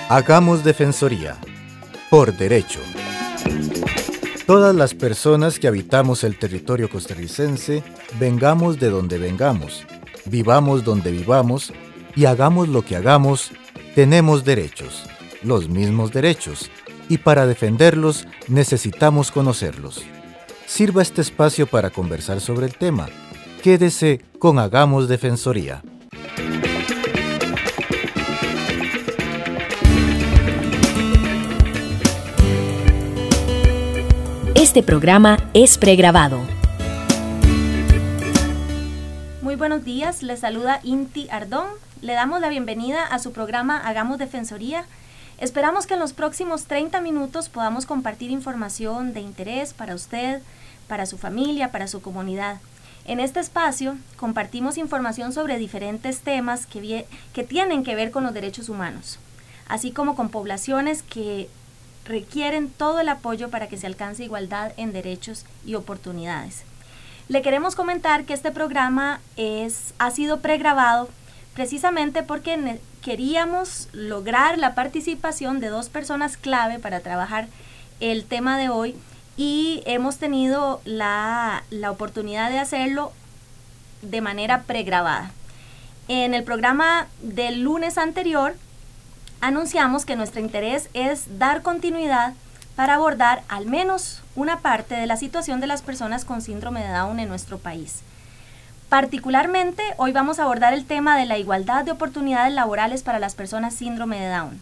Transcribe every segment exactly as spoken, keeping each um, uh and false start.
Hagamos Defensoría, por derecho. Todas las personas que habitamos el territorio costarricense, vengamos de donde vengamos, vivamos donde vivamos y hagamos lo que hagamos, tenemos derechos, los mismos derechos, y para defenderlos necesitamos conocerlos. Sirva este espacio para conversar sobre el tema. Quédese con Hagamos Defensoría. Este programa es pregrabado. Muy buenos días, les saluda Inti Ardón. Le damos la bienvenida a su programa Hagamos Defensoría. Esperamos que en los próximos treinta minutos podamos compartir información de interés para usted, para su familia, para su comunidad. En este espacio compartimos información sobre diferentes temas que, vie- que tienen que ver con los derechos humanos, así como con poblaciones que requieren todo el apoyo para que se alcance igualdad en derechos y oportunidades. Le queremos comentar que este programa es, ha sido pregrabado precisamente porque ne- queríamos lograr la participación de dos personas clave para trabajar el tema de hoy y hemos tenido la, la oportunidad de hacerlo de manera pregrabada. En el programa del lunes anterior anunciamos que nuestro interés es dar continuidad para abordar al menos una parte de la situación de las personas con síndrome de Down en nuestro país. Particularmente, hoy vamos a abordar el tema de la igualdad de oportunidades laborales para las personas síndrome de Down.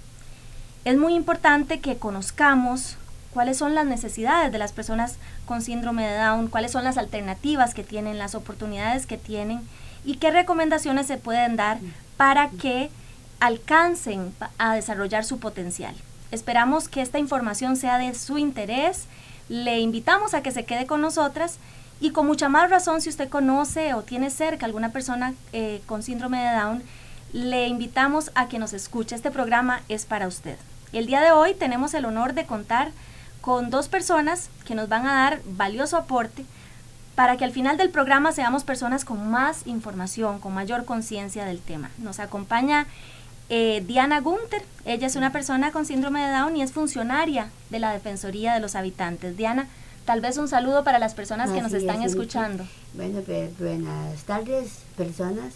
Es muy importante que conozcamos cuáles son las necesidades de las personas con síndrome de Down, cuáles son las alternativas que tienen, las oportunidades que tienen y qué recomendaciones se pueden dar para que alcancen a desarrollar su potencial. Esperamos que esta información sea de su interés. Le invitamos a que se quede con nosotras y con mucha más razón si usted conoce o tiene cerca alguna persona eh, con síndrome de Down, le invitamos a que nos escuche. Este programa es para usted. El día de hoy tenemos el honor de contar con dos personas que nos van a dar valioso aporte para que al final del programa seamos personas con más información, con mayor conciencia del tema. Nos acompaña Eh, Diana Gunter. Ella es una persona con síndrome de Down y es funcionaria de la Defensoría de los Habitantes. Diana, tal vez un saludo para las personas que nos Así están es, escuchando. Bueno, pues, buenas tardes, personas.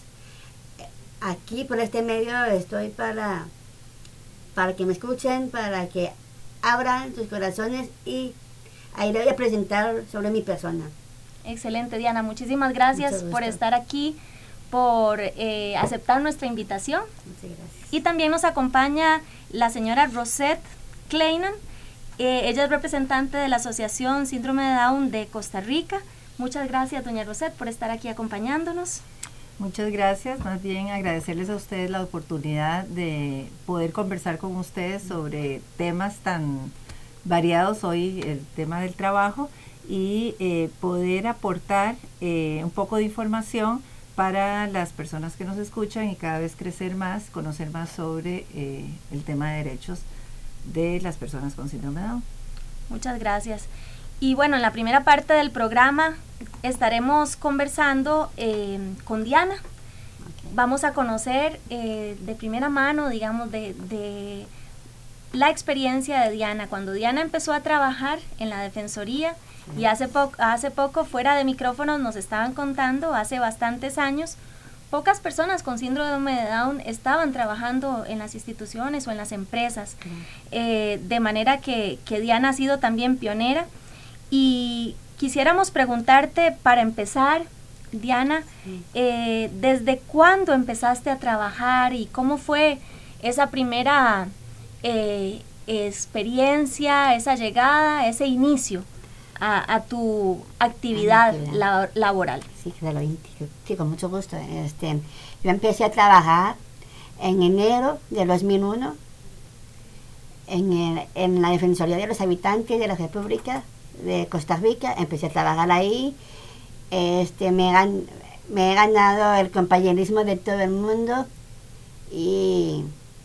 Aquí por este medio estoy para, para que me escuchen, para que abran sus corazones y ahí les voy a presentar sobre mi persona. Excelente, Diana. Muchísimas gracias por estar aquí, por eh, aceptar nuestra invitación. Muchas gracias. Y también nos acompaña la señora Rosette Kleinan. Eh, ella es representante de la Asociación Síndrome de Down de Costa Rica. Muchas gracias, doña Rosette, por estar aquí acompañándonos. Muchas gracias, más bien agradecerles a ustedes la oportunidad de poder conversar con ustedes sobre temas tan variados hoy, el tema del trabajo, y eh, poder aportar eh, un poco de información para las personas que nos escuchan y cada vez crecer más, conocer más sobre eh, el tema de derechos de las personas con síndrome de Down. Muchas gracias. Y bueno, en la primera parte del programa estaremos conversando eh, con Diana. Okay. Vamos a conocer eh, de primera mano, digamos, de, de la experiencia de Diana. Cuando Diana empezó a trabajar en la Defensoría, y hace poco, hace poco fuera de micrófonos nos estaban contando, hace bastantes años, pocas personas con síndrome de Down estaban trabajando en las instituciones o en las empresas, uh-huh. eh, de manera que, que Diana ha sido también pionera. Y quisiéramos preguntarte, para empezar, Diana, uh-huh. eh, ¿desde cuándo empezaste a trabajar y cómo fue esa primera eh, experiencia, esa llegada, ese inicio A, a tu actividad la, laboral? Sí, claro, sí, con mucho gusto. Este, yo empecé a trabajar en enero de dos mil uno en, el, en la Defensoría de los Habitantes de la República de Costa Rica. Empecé a trabajar ahí. Este, me, gan, me he ganado el compañerismo de todo el mundo y,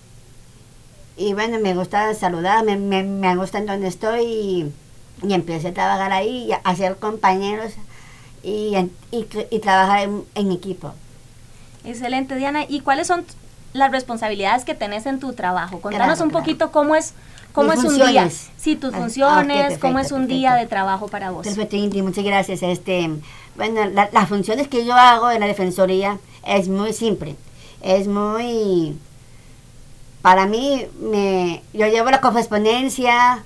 y bueno, me gusta saludar, me, me, me gusta en donde estoy y, y empecé a trabajar ahí, a hacer compañeros y, y, y trabajar en, en equipo. Excelente, Diana. ¿Y cuáles son las responsabilidades que tenés en tu trabajo. Contanos Claro, un claro. poquito cómo es, cómo Mis es un día. funciones. Sí, tus Ah, funciones, ok, perfecto, cómo es un perfecto. día de trabajo para vos. Perfecto, Inti, muchas gracias. Este, bueno, la- las funciones que yo hago en la Defensoría es muy simple. Es muy... Para mí, me, yo llevo la correspondencia,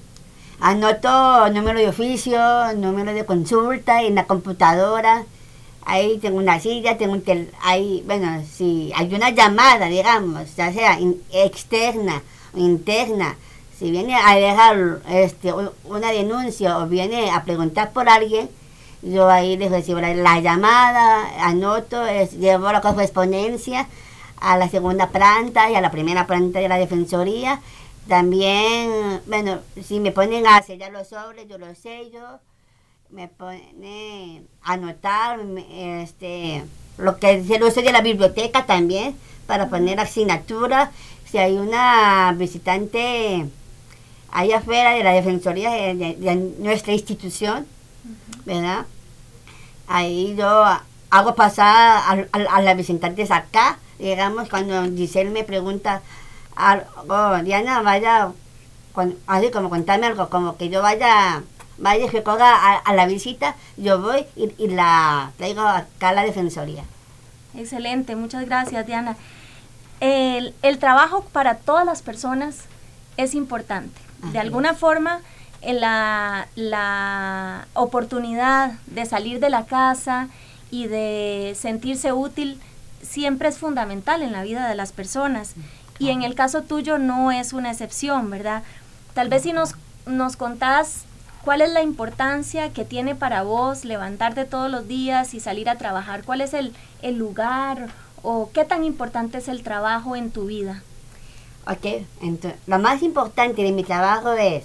anoto número de oficio, número de consulta en la computadora. Ahí tengo una silla, tengo un tel, ahí, bueno, si hay una llamada, digamos, ya sea in- externa o interna, si viene a dejar este, u- una denuncia o viene a preguntar por alguien, yo ahí les recibo la, la llamada, anoto, es, llevo la correspondencia a la segunda planta y a la primera planta de la Defensoría. También, bueno, si me ponen a sellar los sobres, yo los sello. Me pone a anotar me- este, lo que es el uso de la biblioteca también, para poner asignatura. Si hay una visitante ahí afuera de la Defensoría de, de- de nuestra institución, ¿verdad? Ahí yo hago pasar a, a, a las visitantes acá, digamos, cuando Giselle me pregunta algo, Diana, vaya, con- así como contarme algo, como que yo vaya, vaya que coja a, a la visita, yo voy y, y la traigo acá a la Defensoría. Excelente, muchas gracias, Diana. El, el trabajo para todas las personas es importante. Así De alguna es. forma, eh, la, la oportunidad de salir de la casa y de sentirse útil siempre es fundamental en la vida de las personas. Y en el caso tuyo no es una excepción, ¿verdad? Tal vez si nos, nos contás cuál es la importancia que tiene para vos levantarte todos los días y salir a trabajar, cuál es el, el lugar o qué tan importante es el trabajo en tu vida. Ok, entonces, lo más importante de mi trabajo es,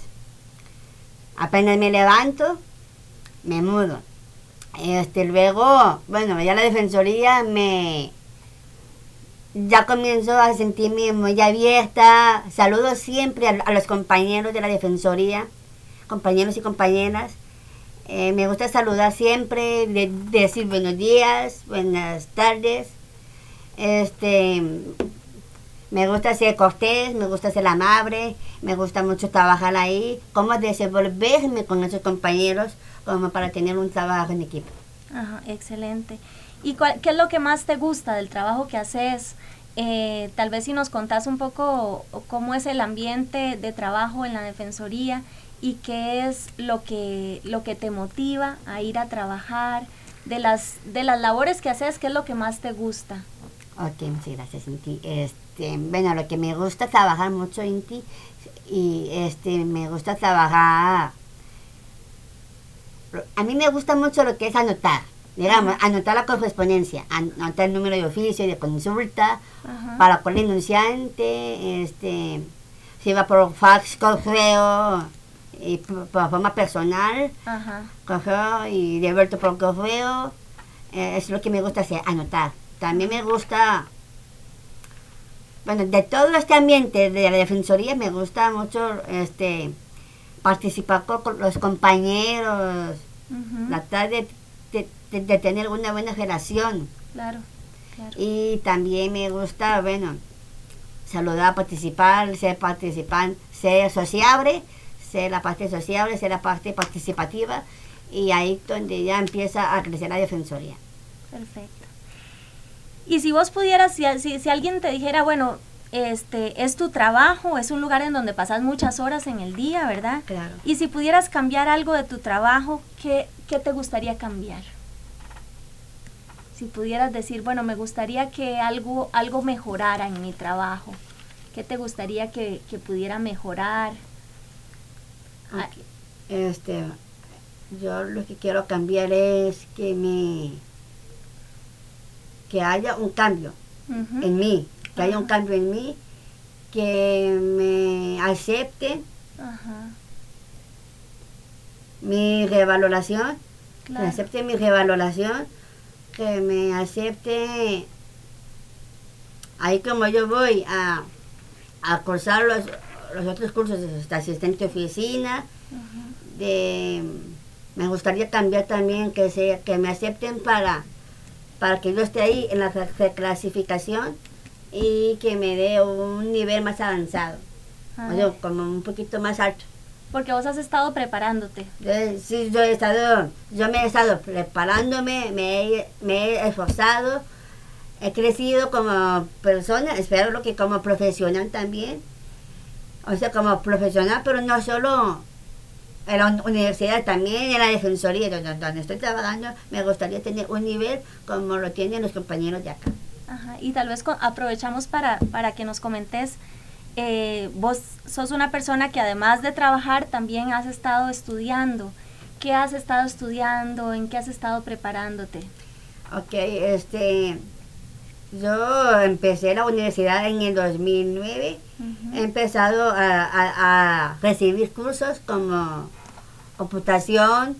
apenas me levanto, me mudo. Este, luego, bueno, ya la Defensoría me... Ya comienzo a sentirme muy abierta. Saludo siempre a, a los compañeros de la Defensoría, compañeros y compañeras. Eh, me gusta saludar siempre, de, de decir buenos días, buenas tardes. Este, me gusta ser cortés, me gusta ser amable, me gusta mucho trabajar ahí. Cómo desenvolverme con esos compañeros como para tener un trabajo en equipo. Ajá, excelente. ¿Y cuál, qué es lo que más te gusta del trabajo que haces? Eh, tal vez si nos contás un poco cómo es el ambiente de trabajo en la Defensoría y qué es lo que, lo que te motiva a ir a trabajar, de las, de las labores que haces, qué es lo que más te gusta. Ok, muchas gracias, Inti. Este, bueno, lo que me gusta trabajar mucho, Inti, y este, me gusta trabajar... A mí me gusta mucho lo que es anotar, digamos, Ajá. anotar la correspondencia, anotar el número de oficio, de consulta, Ajá. para con el denunciante, este, si va por fax, correo, y por, por forma personal, Ajá. correo y devuelto por correo, eh, es lo que me gusta hacer, anotar. También me gusta, bueno, de todo este ambiente de la Defensoría me gusta mucho este participar con, con los compañeros, Ujú. tratar de, de, de- de tener una buena relación. Claro, claro. Y también me gusta, bueno, saludar, participar, ser participante, ser sociable, ser la parte sociable, ser la parte participativa, y ahí donde ya empieza a crecer la Defensoría. Perfecto. Y si vos pudieras, si, si, si alguien te dijera, bueno, este es tu trabajo, es un lugar en donde pasas muchas horas en el día, ¿verdad? Claro. Y si pudieras cambiar algo de tu trabajo, ¿qué, qué te gustaría cambiar? Si pudieras decir, bueno, me gustaría que algo, algo mejorara en mi trabajo, ¿qué te gustaría que, que pudiera mejorar? Ah, Ok. Este, yo lo que quiero cambiar es que me que haya un cambio ujú. en mí, que haya un Ajá. cambio en mí, que me acepte Ajá, mi revaloración, que claro. acepte mi revaloración, que me acepte ahí como yo voy a, a cursar los, los otros cursos de asistente de oficina, Ujú. de me gustaría cambiar también que se, que me acepten para, para que yo esté ahí en la reclasificación y que me dé un nivel más avanzado, Ah, o sea, como un poquito más alto. porque vos has estado preparándote. Yo, sí, yo he estado, yo me he estado preparándome, me he, me he esforzado, he crecido como persona, espero lo que como profesional también, o sea, como profesional, pero no solo en la universidad, también en la defensoría donde, donde estoy trabajando. Me gustaría tener un nivel como lo tienen los compañeros de acá. Ajá, y tal vez co- aprovechamos para, para que nos comentes, eh, vos sos una persona que además de trabajar también has estado estudiando. ¿Qué has estado estudiando? ¿En qué has estado preparándote? Ok, este, yo empecé la universidad en el dos mil nueve. Ujú. He empezado a, a- a recibir cursos como computación,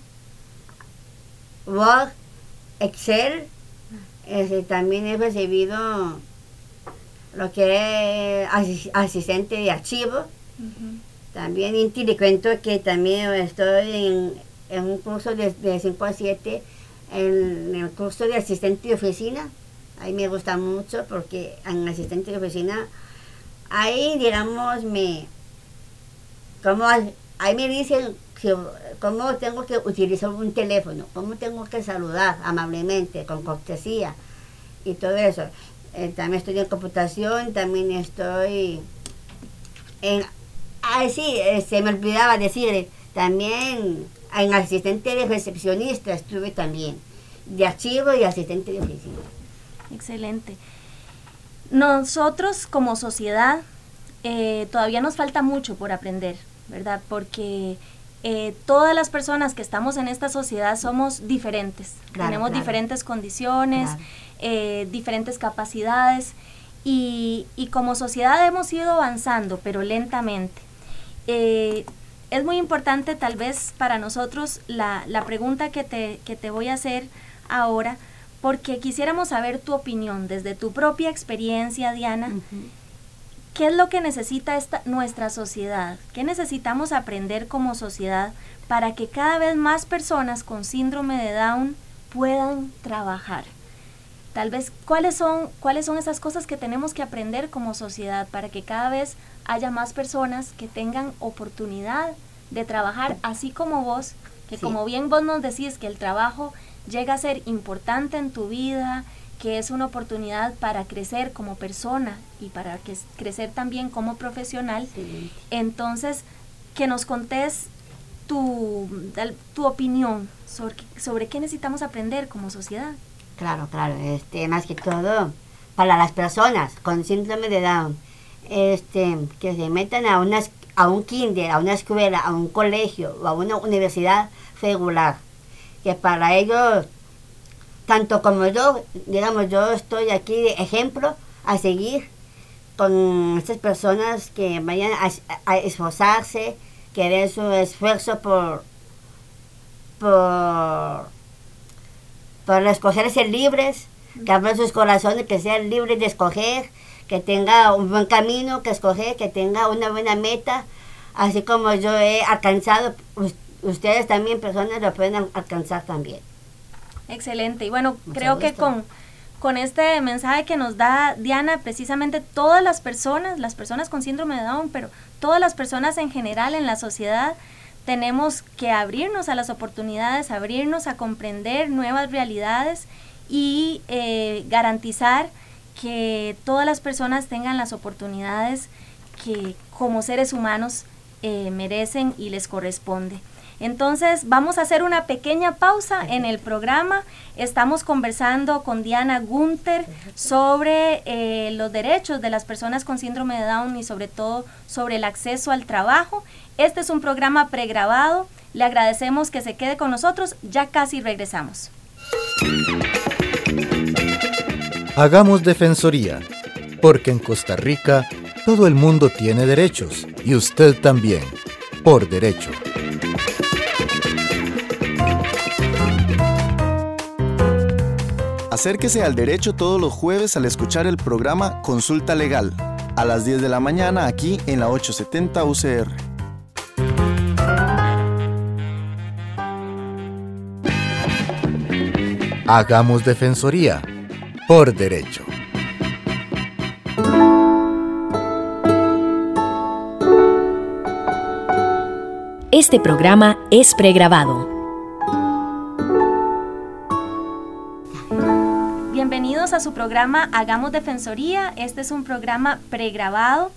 Word, Excel. Este, también he recibido lo que es asis- asistente de archivo. Ujú. También y te cuento que también estoy en, en un curso de, de cinco a siete, en el curso de asistente de oficina. Ahí me gusta mucho porque en asistente de oficina, ahí digamos, me, como, ahí me dicen si- cómo tengo que utilizar un teléfono, cómo tengo que saludar amablemente, con cortesía y todo eso. Eh, también estoy en computación, también estoy en... Ah, sí, eh, se me olvidaba decir, también en asistente de recepcionista estuve también, de archivo y asistente de oficina. Excelente. Nosotros como sociedad eh, todavía nos falta mucho por aprender, ¿verdad? Porque eh, todas las personas que estamos en esta sociedad somos diferentes. Claro, Tenemos claro. diferentes condiciones, Claro. eh, diferentes capacidades y, y como sociedad hemos ido avanzando, pero lentamente. Eh, es muy importante tal vez para nosotros la, la pregunta que te, que te voy a hacer ahora, porque quisiéramos saber tu opinión desde tu propia experiencia, Diana. Ujú. ¿Qué es lo que necesita esta, nuestra sociedad? ¿Qué necesitamos aprender como sociedad para que cada vez más personas con síndrome de Down puedan trabajar? Tal vez, ¿cuáles son, cuáles son esas cosas que tenemos que aprender como sociedad para que cada vez haya más personas que tengan oportunidad de trabajar, así como vos, que Sí. como bien vos nos decís que el trabajo llega a ser importante en tu vida, que es una oportunidad para crecer como persona y para que, crecer también como profesional? Sí. Entonces, que nos contés tu, tu opinión sobre, sobre qué necesitamos aprender como sociedad. Claro, claro, este, más que todo para las personas con síndrome de Down, este, que se metan a, una, a un kinder, a una escuela, a un colegio o a una universidad regular, que para ellos, tanto como yo, digamos, yo estoy aquí de ejemplo a seguir con estas personas que vayan a, a esforzarse, que den su esfuerzo por, por por escoger ser libres, que abran sus corazones, que sean libres de escoger, que tenga un buen camino que escoger, que tenga una buena meta, así como yo he alcanzado, ustedes también, personas, lo pueden alcanzar también. Excelente, y bueno, Mucho creo gusto. que con, con este mensaje que nos da Diana, precisamente todas las personas, las personas con síndrome de Down, pero todas las personas en general en la sociedad, tenemos que abrirnos a las oportunidades, abrirnos a comprender nuevas realidades y eh, garantizar que todas las personas tengan las oportunidades que como seres humanos eh, merecen y les corresponde. Entonces vamos a hacer una pequeña pausa en el programa. Estamos conversando con Diana Gunther sobre eh, los derechos de las personas con síndrome de Down y sobre todo sobre el acceso al trabajo. Este es un programa pregrabado. Le agradecemos que se quede con nosotros. Ya casi regresamos. Hagamos Defensoría, porque en Costa Rica todo el mundo tiene derechos y usted también, por derecho. Acérquese al derecho todos los jueves al escuchar el programa Consulta Legal, a las diez de la mañana aquí en la ochocientos setenta U C R. Hagamos Defensoría, por derecho. Este programa es pregrabado. Bienvenidos a su programa Hagamos Defensoría. Este es un programa pregrabado.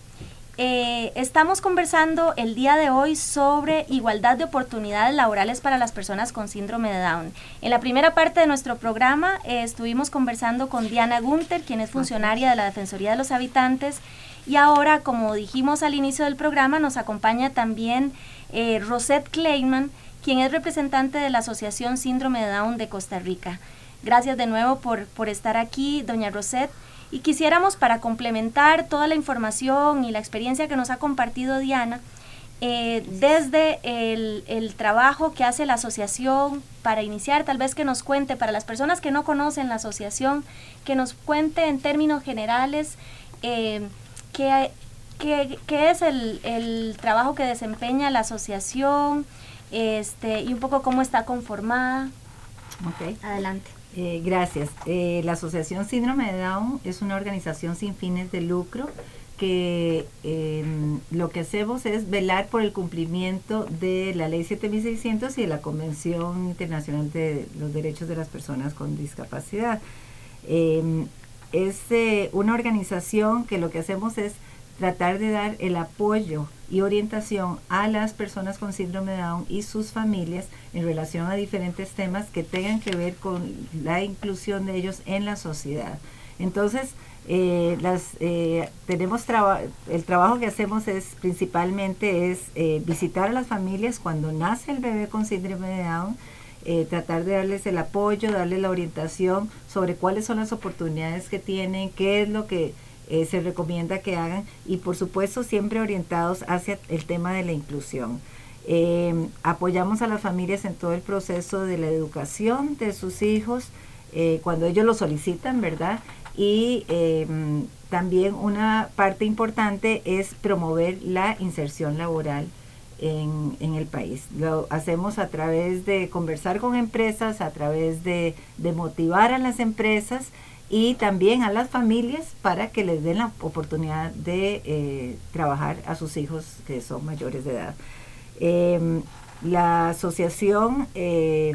Eh, estamos conversando el día de hoy sobre igualdad de oportunidades laborales para las personas con síndrome de Down. En la primera parte de nuestro programa eh, estuvimos conversando con Diana Gunter, quien es funcionaria de la Defensoría de los Habitantes, y ahora, como dijimos al inicio del programa, nos acompaña también eh, Rosette Kleiman, quien es representante de la Asociación Síndrome de Down de Costa Rica. Gracias de nuevo por, por estar aquí, doña Rosette. Y quisiéramos, para complementar toda la información y la experiencia que nos ha compartido Diana, eh, desde el, el trabajo que hace la asociación, para iniciar, tal vez que nos cuente, para las personas que no conocen la asociación, que nos cuente en términos generales eh, qué, qué, qué es el, el trabajo que desempeña la asociación, este, y un poco cómo está conformada. Okay. Adelante. Eh, gracias. Eh, la Asociación Síndrome de Down es una organización sin fines de lucro que eh, lo que hacemos es velar por el cumplimiento de la Ley siete mil seiscientos y de la Convención Internacional de los Derechos de las Personas con Discapacidad. Eh, es eh, una organización que lo que hacemos es tratar de dar el apoyo y orientación a las personas con síndrome de Down y sus familias en relación a diferentes temas que tengan que ver con la inclusión de ellos en la sociedad. Entonces, eh, las, eh, tenemos traba el trabajo que hacemos es principalmente es eh, visitar a las familias cuando nace el bebé con síndrome de Down, eh, tratar de darles el apoyo, darles la orientación sobre cuáles son las oportunidades que tienen, qué es lo que Eh, se recomienda que hagan, y por supuesto siempre orientados hacia el tema de la inclusión. Eh, apoyamos a las familias en todo el proceso de la educación de sus hijos, eh, cuando ellos lo solicitan, ¿verdad? Y eh, también una parte importante es promover la inserción laboral en, en el país. Lo hacemos a través de conversar con empresas, a través de, de motivar a las empresas y también a las familias para que les den la oportunidad de eh, trabajar a sus hijos que son mayores de edad. Eh, la asociación eh,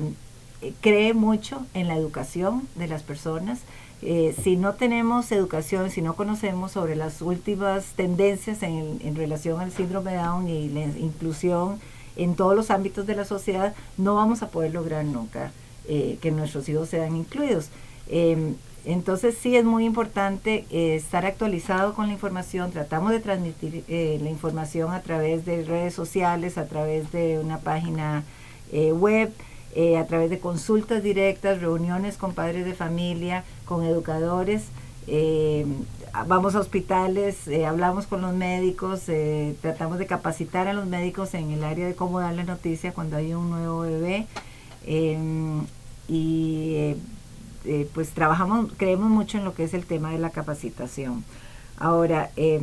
cree mucho en la educación de las personas. Eh, si no tenemos educación, si no conocemos sobre las últimas tendencias en, en relación al síndrome de Down y la inclusión en todos los ámbitos de la sociedad, no vamos a poder lograr nunca eh, que nuestros hijos sean incluidos. Eh, Entonces sí es muy importante eh, estar actualizado con la información. Tratamos de transmitir eh, la información a través de redes sociales, a través de una página eh, web, eh, a través de consultas directas, reuniones con padres de familia, con educadores. Eh, vamos a hospitales, eh, hablamos con los médicos, eh, tratamos de capacitar a los médicos en el área de cómo dar la noticia cuando hay un nuevo bebé. Eh, y... Eh, Eh, pues trabajamos, creemos mucho en lo que es el tema de la capacitación. Ahora, eh,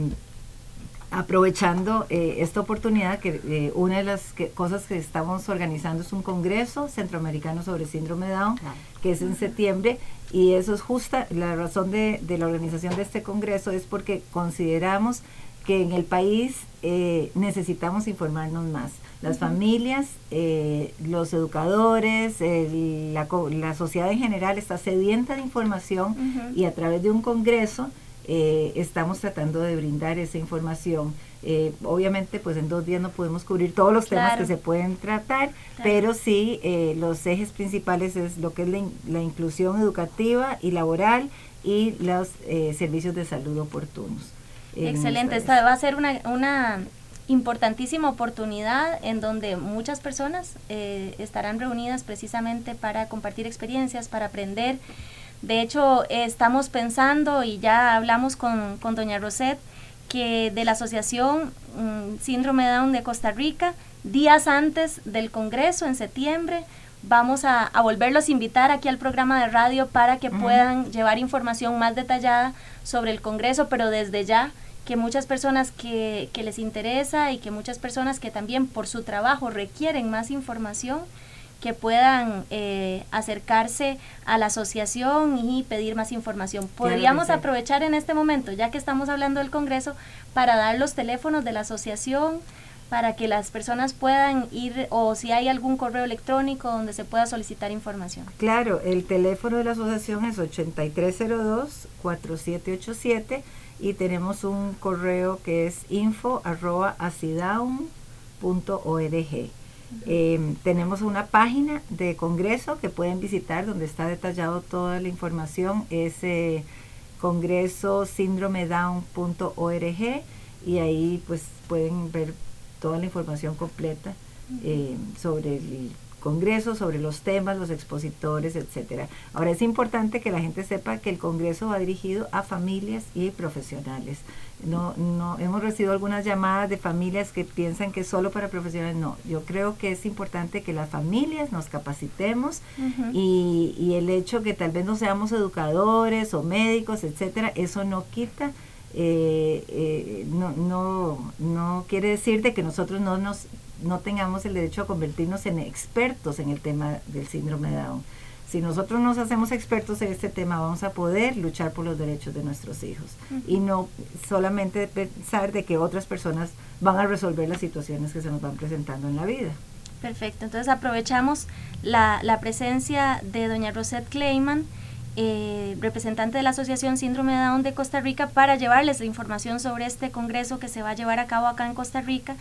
aprovechando eh, esta oportunidad, que eh, una de las que, cosas que estamos organizando es un congreso centroamericano sobre síndrome de Down, ah. que es en septiembre, y eso es justa, la razón de, de la organización de este congreso es porque consideramos que en el país eh, necesitamos informarnos más. Las uh-huh. familias, eh, los educadores, el, la, la sociedad en general está sedienta de información uh-huh. y a través de un congreso eh, estamos tratando de brindar esa información. Eh, obviamente pues en dos días no podemos cubrir todos los temas claro. que se pueden tratar, claro. pero sí eh, los ejes principales es lo que es la, in, la inclusión educativa y laboral y los eh, servicios de salud oportunos. Excelente, esta va a ser una, una importantísima oportunidad en donde muchas personas eh, estarán reunidas precisamente para compartir experiencias, para aprender. De hecho, eh, estamos pensando y ya hablamos con, con doña Rosette que de la Asociación um, Síndrome de Down de Costa Rica, días antes del Congreso en septiembre, vamos a, a volverlos a invitar aquí al programa de radio para que uh-huh. puedan llevar información más detallada sobre el Congreso, pero desde ya que muchas personas que, que les interesa y que muchas personas que también por su trabajo requieren más información, que puedan eh, acercarse a la asociación y pedir más información. Podríamos claro, aprovechar en este momento, ya que estamos hablando del Congreso, para dar los teléfonos de la asociación, para que las personas puedan ir, o si hay algún correo electrónico donde se pueda solicitar información. Claro, el teléfono de la asociación es ochenta y tres cero dos, cuatro siete ocho siete y tenemos un correo que es info arroba acidaum punto org. Uh-huh. Eh, tenemos una página de congreso que pueden visitar donde está detallado toda la información, es eh, congreso síndrome down punto org, y ahí pues pueden ver toda la información completa eh, sobre el congreso, sobre los temas, los expositores, etcétera. Ahora es importante que la gente sepa que el congreso va dirigido a familias y profesionales. No, no hemos recibido algunas llamadas de familias que piensan que es solo para profesionales. No, yo creo que es importante que las familias nos capacitemos, uh-huh. y, y el hecho que tal vez no seamos educadores o médicos, etcétera, eso no quita Eh, eh, no, no, no quiere decir de que nosotros no nos no tengamos el derecho a convertirnos en expertos en el tema del síndrome de Down. Si nosotros nos hacemos expertos en este tema, vamos a poder luchar por los derechos de nuestros hijos, uh-huh. y no solamente pensar de que otras personas van a resolver las situaciones que se nos van presentando en la vida. Perfecto, entonces aprovechamos la, la presencia de doña Rosette Kleiman, Eh, representante de la Asociación Síndrome de Down de Costa Rica, para llevarles la información sobre este congreso que se va a llevar a cabo acá en Costa Rica.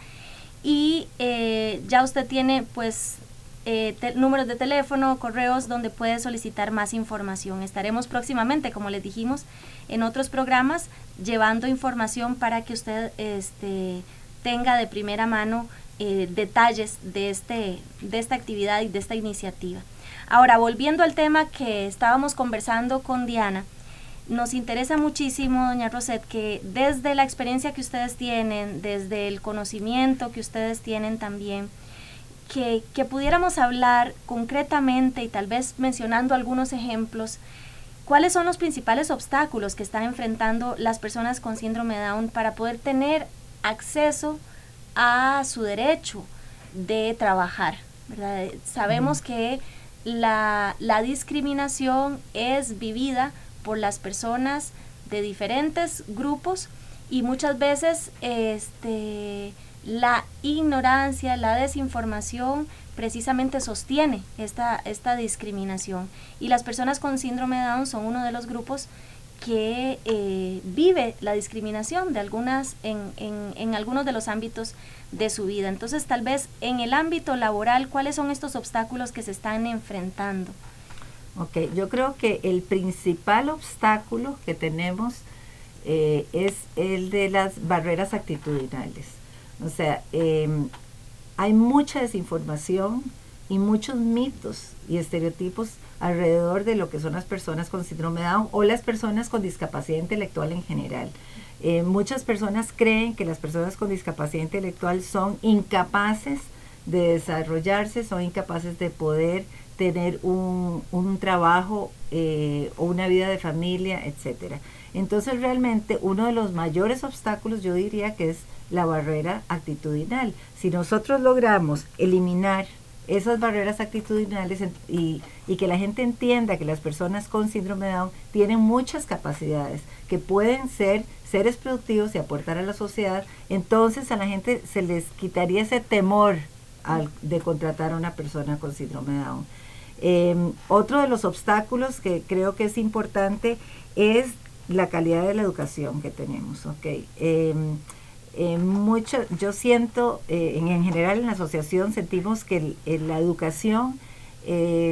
Y eh, ya usted tiene pues eh, te, números de teléfono, correos donde puede solicitar más información. Estaremos próximamente, como les dijimos, en otros programas llevando información para que usted este, tenga de primera mano eh, detalles de, este, de esta actividad y de esta iniciativa. Ahora, volviendo al tema que estábamos conversando con Diana, nos interesa muchísimo, doña Rosette, que desde la experiencia que ustedes tienen, desde el conocimiento que ustedes tienen también, que, que pudiéramos hablar concretamente y tal vez mencionando algunos ejemplos, ¿cuáles son los principales obstáculos que están enfrentando las personas con síndrome de Down para poder tener acceso a su derecho de trabajar, ¿verdad? Sabemos uh-huh. que La, la discriminación es vivida por las personas de diferentes grupos, y muchas veces este, la ignorancia, la desinformación precisamente sostiene esta, esta discriminación, y las personas con síndrome de Down son uno de los grupos que eh, vive la discriminación de algunas en, en, en algunos de los ámbitos de su vida. Entonces, tal vez en el ámbito laboral, ¿cuáles son estos obstáculos que se están enfrentando? Ok, yo creo que el principal obstáculo que tenemos eh, es el de las barreras actitudinales. O sea, eh, hay mucha desinformación y muchos mitos y estereotipos alrededor de lo que son las personas con síndrome de Down o las personas con discapacidad intelectual en general. Eh, muchas personas creen que las personas con discapacidad intelectual son incapaces de desarrollarse, son incapaces de poder tener un, un trabajo eh, o una vida de familia, etcétera. Entonces, realmente uno de los mayores obstáculos yo diría que es la barrera actitudinal. Si nosotros logramos eliminar esas barreras actitudinales y, y que la gente entienda que las personas con síndrome de Down tienen muchas capacidades, que pueden ser seres productivos y aportar a la sociedad, entonces a la gente se les quitaría ese temor al, de contratar a una persona con síndrome de Down. Eh, otro de los obstáculos que creo que es importante es la calidad de la educación que tenemos. Okay. Eh, Eh, mucho, yo siento, eh, en, en general en la asociación sentimos que el, el, la educación eh,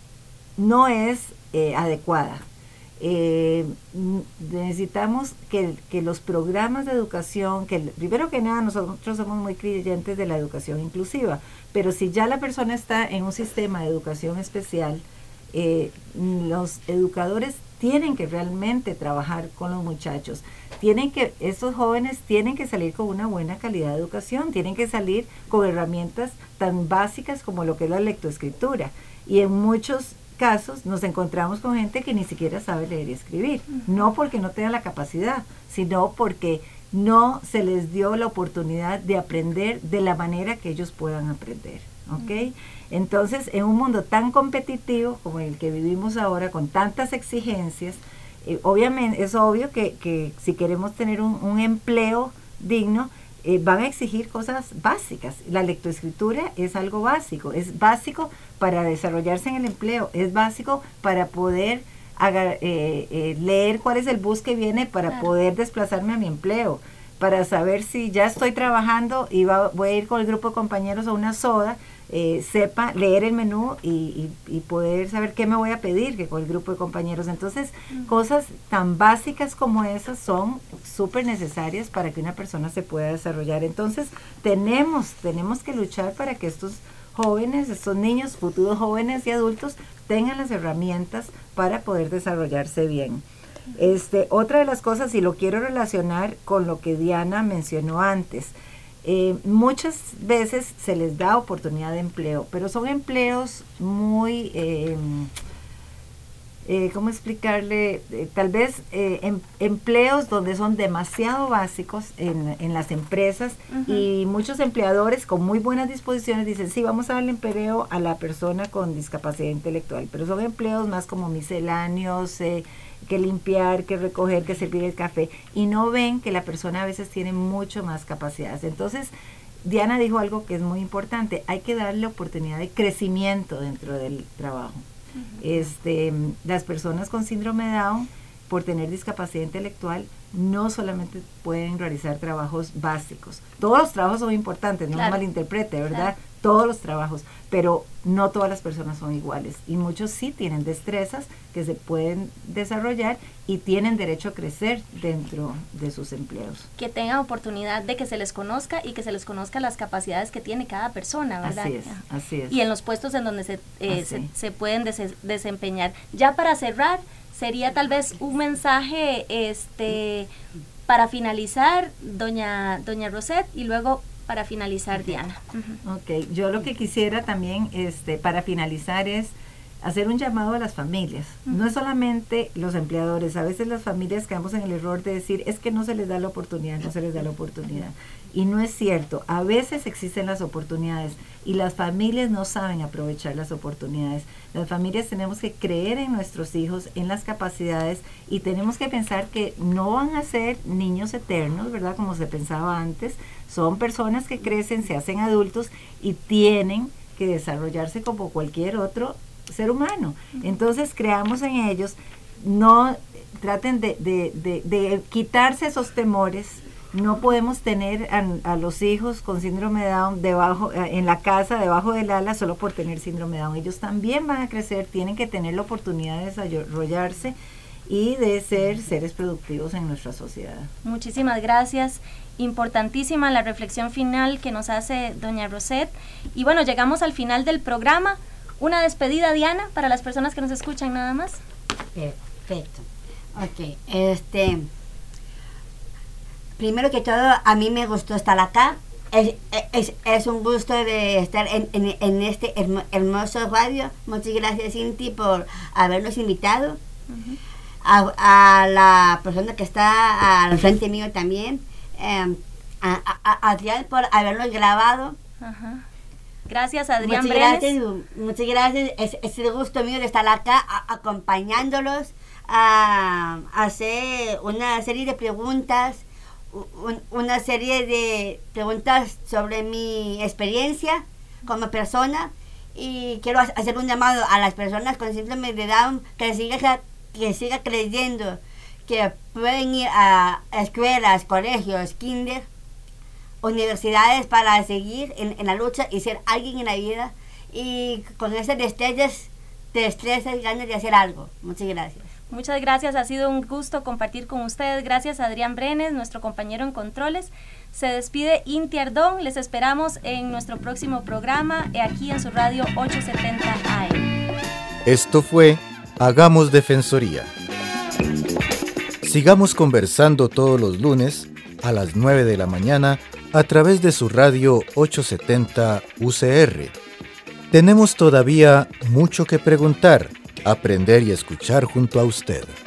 no es eh, adecuada. Eh, necesitamos que, que los programas de educación, que primero que nada nosotros somos muy creyentes de la educación inclusiva, pero si ya la persona está en un sistema de educación especial, eh, los educadores tienen que realmente trabajar con los muchachos, tienen que, estos jóvenes tienen que salir con una buena calidad de educación, tienen que salir con herramientas tan básicas como lo que es la lectoescritura, y en muchos casos nos encontramos con gente que ni siquiera sabe leer y escribir, uh-huh. no porque no tenga la capacidad, sino porque no se les dio la oportunidad de aprender de la manera que ellos puedan aprender, ¿ok? Uh-huh. Entonces, en un mundo tan competitivo como el que vivimos ahora, con tantas exigencias, eh, obviamente es obvio que, que si queremos tener un, un empleo digno, eh, van a exigir cosas básicas. La lectoescritura es algo básico, es básico para desarrollarse en el empleo, es básico para poder haga, eh, eh, leer cuál es el bus que viene para claro. poder desplazarme a mi empleo, para saber si ya estoy trabajando y va, voy a ir con el grupo de compañeros a una soda, eh, sepa leer el menú y, y, y poder saber qué me voy a pedir que con el grupo de compañeros. Entonces, uh-huh. cosas tan básicas como esas son súper necesarias para que una persona se pueda desarrollar. Entonces, tenemos, tenemos que luchar para que estos jóvenes, estos niños, futuros jóvenes y adultos tengan las herramientas para poder desarrollarse bien. Este, otra de las cosas, y lo quiero relacionar con lo que Diana mencionó antes, eh, muchas veces se les da oportunidad de empleo, pero son empleos muy, eh, eh, ¿cómo explicarle? Eh, tal vez eh, em, empleos donde son demasiado básicos en, en las empresas uh-huh. y muchos empleadores con muy buenas disposiciones dicen, sí, vamos a darle empleo a la persona con discapacidad intelectual, pero son empleos más como misceláneos, eh, que limpiar, que recoger, que servir el café, y no ven que la persona a veces tiene mucho más capacidades. Entonces, Diana dijo algo que es muy importante, hay que darle oportunidad de crecimiento dentro del trabajo. Uh-huh. Este, las personas con síndrome de Down, por tener discapacidad intelectual, no solamente pueden realizar trabajos básicos. Todos los trabajos son importantes, no claro. me malinterprete, ¿verdad? Claro. Todos los trabajos, pero no todas las personas son iguales. Y muchos sí tienen destrezas que se pueden desarrollar y tienen derecho a crecer dentro de sus empleos. Que tengan oportunidad de que se les conozca y que se les conozca las capacidades que tiene cada persona, ¿verdad? Así es, así es. Y en los puestos en donde se, eh, se, se pueden des- desempeñar. Ya para cerrar, sería tal vez un mensaje este para finalizar, doña doña Rosette, y luego para finalizar, okay. Diana. Uh-huh. Ok, yo lo que quisiera también este para finalizar es hacer un llamado a las familias. Uh-huh. No es solamente los empleadores, a veces las familias caemos en el error de decir, es que no se les da la oportunidad, no se les da la oportunidad. Y no es cierto, a veces existen las oportunidades y las familias no saben aprovechar las oportunidades. Las familias tenemos que creer en nuestros hijos, en las capacidades, y tenemos que pensar que no van a ser niños eternos, ¿verdad? Como se pensaba antes, son personas que crecen, se hacen adultos y tienen que desarrollarse como cualquier otro ser humano. Entonces creamos en ellos, no traten de, de, de, de quitarse esos temores. No podemos tener a, a los hijos con síndrome de Down debajo, en la casa, debajo del ala, solo por tener síndrome de Down. Ellos también van a crecer, tienen que tener la oportunidad de desarrollarse y de ser seres productivos en nuestra sociedad. Muchísimas gracias. Importantísima la reflexión final que nos hace doña Rosette. Y bueno, llegamos al final del programa. Una despedida, Diana, para las personas que nos escuchan nada más. Perfecto. Ok, este... Primero que todo, a mí me gustó estar acá. Es, es, es un gusto de estar en, en, en este hermo, hermoso radio. Muchas gracias, Cinti, por habernos invitado. Uh-huh. A, a la persona que está al frente mío también. Eh, a, a, a Adrián por habernos grabado. Uh-huh. Gracias, Adrián muchas Brenes. Gracias, muchas gracias. Es, es el gusto mío de estar acá a, acompañándolos a, a hacer una serie de preguntas. Un, una serie de preguntas sobre mi experiencia como persona, y quiero hacer un llamado a las personas con síndrome de Down que siga, que siga creyendo que pueden ir a escuelas, colegios, kinder, universidades para seguir en, en la lucha y ser alguien en la vida, y con esas destellos, destrezas y ganas de hacer algo. Muchas gracias. Muchas gracias, ha sido un gusto compartir con ustedes. Gracias a Adrián Brenes, nuestro compañero en controles. Se despide Inti Ardón, les esperamos en nuestro próximo programa, aquí en su radio ochocientos setenta A M. Esto fue Hagamos Defensoría. Sigamos conversando todos los lunes a las nueve de la mañana a través de su radio ochocientos setenta U C R. Tenemos todavía mucho que preguntar, aprender y escuchar junto a usted.